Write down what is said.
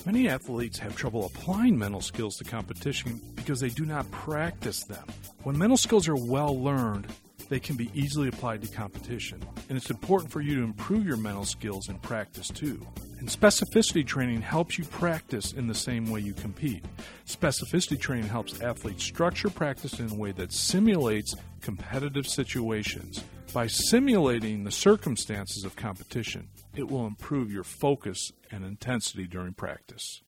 Many athletes have trouble applying mental skills to competition because they do not practice them. When mental skills are well learned, they can be easily applied to competition, and it's important for you to improve your mental skills in practice too. And specificity training helps you practice in the same way you compete. Specificity training helps athletes structure practice in a way that simulates competitive situations. By simulating the circumstances of competition, it will improve your focus and intensity during practice.